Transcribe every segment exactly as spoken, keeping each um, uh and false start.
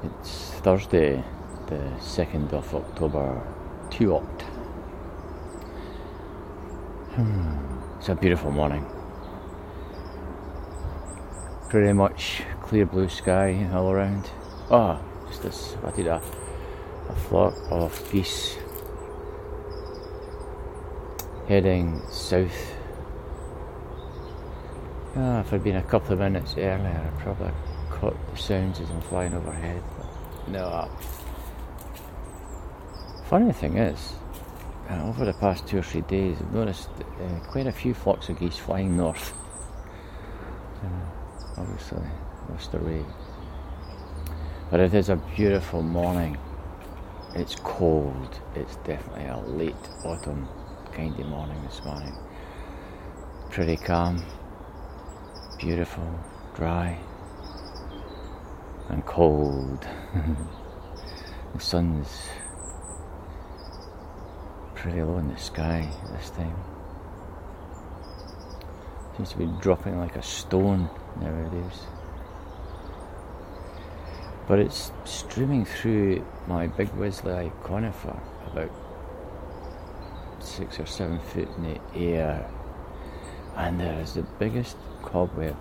It's Thursday, the second of October, two Oct. Hmm. It's a beautiful morning. Pretty much clear blue sky all around. Oh, just this, I did a, a flock of geese heading south. Oh, if I'd been a couple of minutes earlier, I'd probably caught the sounds as I'm flying overhead. But no. Funny thing is, uh, over the past two or three days, I've noticed uh, quite a few flocks of geese flying north. Uh, obviously, lost their way. But it is a beautiful morning. It's cold. It's definitely a late autumn kind of morning this morning. Pretty calm, beautiful, dry, and cold. The sun's pretty low in the sky this time. Seems to be dropping like a stone nowadays. But it's streaming through my big Wisley conifer about six or seven foot in the air, and there is the biggest cobweb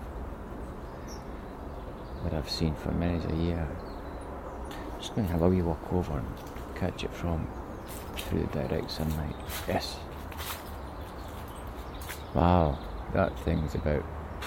that I've seen for many a year. I'm just going to have a wee walk over and catch it from through the direct sunlight. Yes. Wow, that thing's about,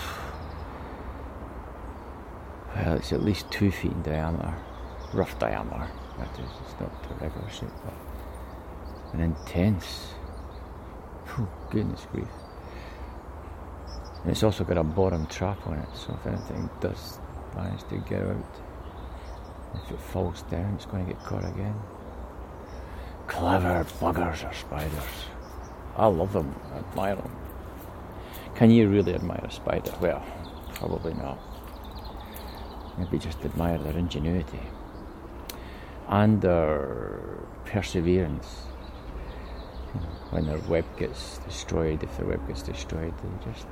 well, it's at least two feet in diameter, rough diameter. That is, it's not a regular shape, but an intense. Whew, goodness grief. And it's also got a bottom trap on it, so if anything does manage to get out, if it falls down, it's going to get caught again. Clever buggers or spiders. I love them, I admire them. Can you really admire a spider? Well, probably not. Maybe just admire their ingenuity and their perseverance. When their web gets destroyed, if their web gets destroyed, they just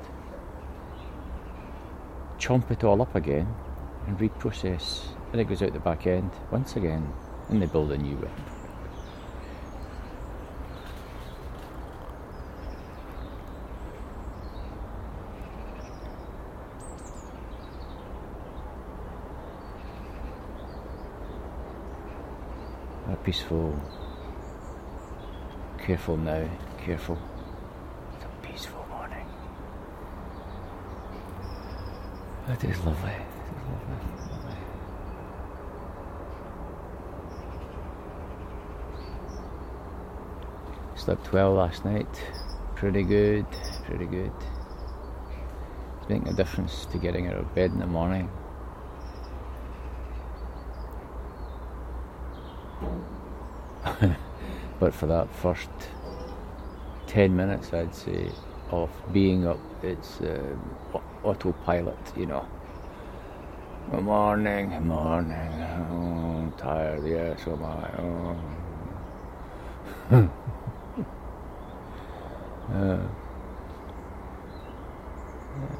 chomp it all up again and reprocess, and it goes out the back end once again, and they build a new web. A peaceful, careful now, careful. It's a peaceful morning. It is lovely. It is lovely, lovely. Slept well last night. Pretty good, pretty good. It's making a difference to getting out of bed in the morning. But for that first ten minutes, I'd say, of being up, it's uh, autopilot, you know. Good morning, good morning, oh, I'm tired, yeah, so am I, oh. uh, yeah.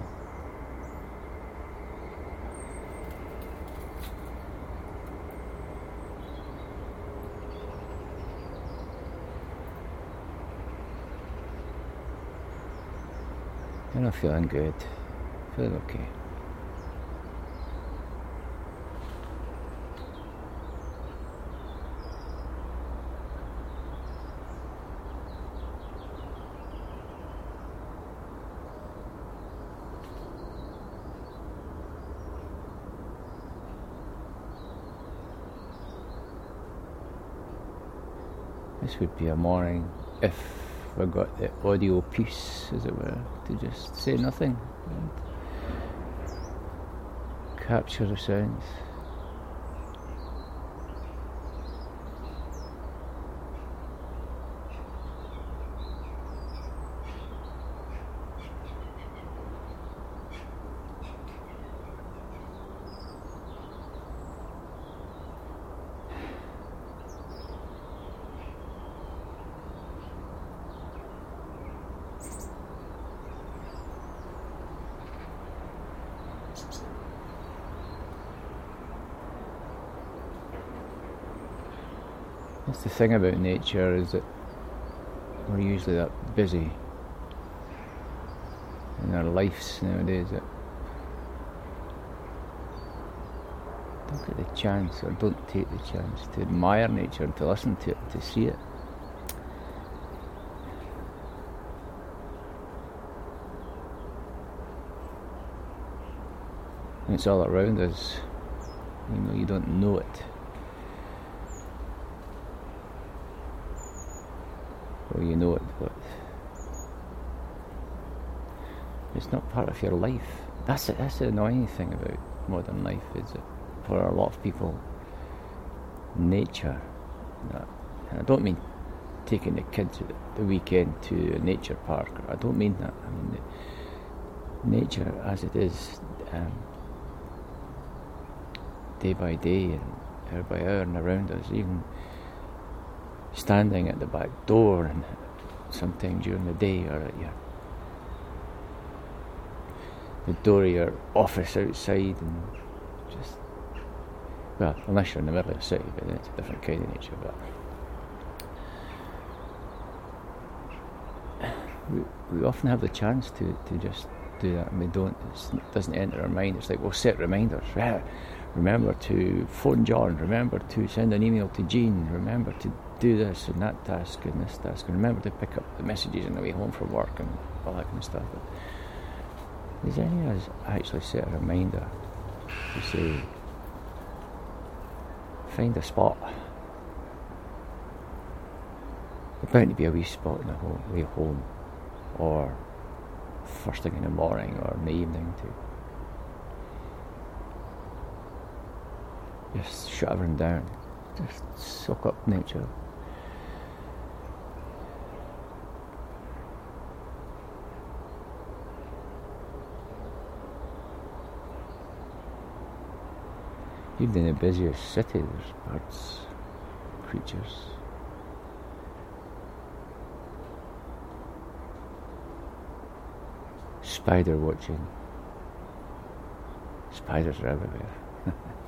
I'm not feeling good. Feeling okay. This would be a morning if we got the audio peace, as it were, to just say nothing and capture the sounds. That's the thing about nature, is that we're usually that busy in our lives nowadays that don't get the chance, or don't take the chance to admire nature and to listen to it and to see it. And it's all around us, you know, you don't know it. Or you know it, but it's not part of your life. That's it, that's the annoying thing about modern life, is that for a lot of people, nature, and I don't mean taking the kids at the weekend to a nature park, I don't mean that, I mean the nature as it is, um, day by day and hour by hour and around us, even standing at the back door and sometime during the day, or at your the door of your office outside, and just, well, unless you're in the middle of the city, but then it's a different kind of nature. But we, we often have the chance to, to just do that, and we don't. It's, it doesn't enter our mind. It's like, we'll set reminders. Remember to phone John, remember to send an email to Jean, remember to do this and that task and this task, and remember to pick up the messages on the way home from work and all that kind of stuff. But does any of us actually set a reminder to say, find a spot? There's bound to be a wee spot on the home, way home, or first thing in the morning or in the evening, to just shut everything down, just soak up nature. Even in the busiest city, there's birds, creatures. Spider watching. Spiders are everywhere.